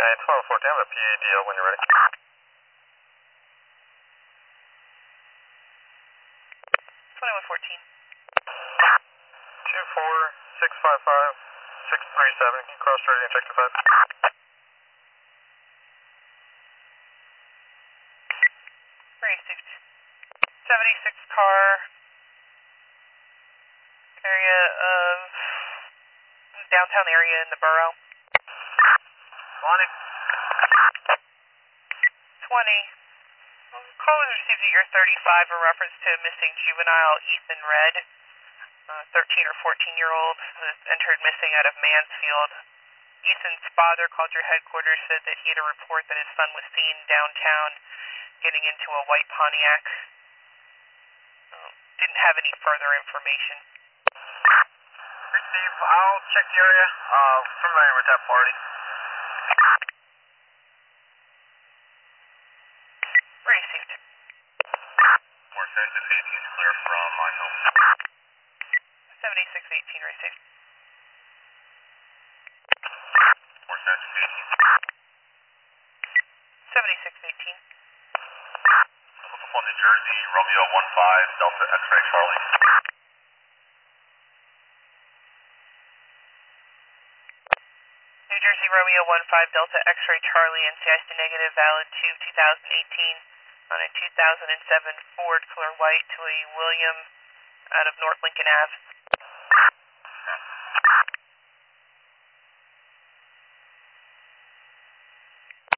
Okay, 1214, I have a PADO when you're ready. 2114. 24655 637, can you cross ready and check the 5? Received. 76 car, area of downtown area in the borough. 20. 20. Call was received at year 35 in reference to a missing juvenile, Ethan Red, 13 or 14-year-old, who was entered missing out of Mansfield. Ethan's father called your headquarters, said that he had a report that his son was seen downtown getting into a white Pontiac. Didn't have any further information. Steve, I'll check the area. Familiar with that party. Received. 4618 is clear from my home. 7618 received. 4618. 7618. Oklahoma, New Jersey, Romeo 15, Delta X-ray Charlie. New Jersey Romeo 15 Delta X-ray Charlie, NCIC negative, valid to 2018 on a 2007 Ford color white to a William out of North Lincoln Ave.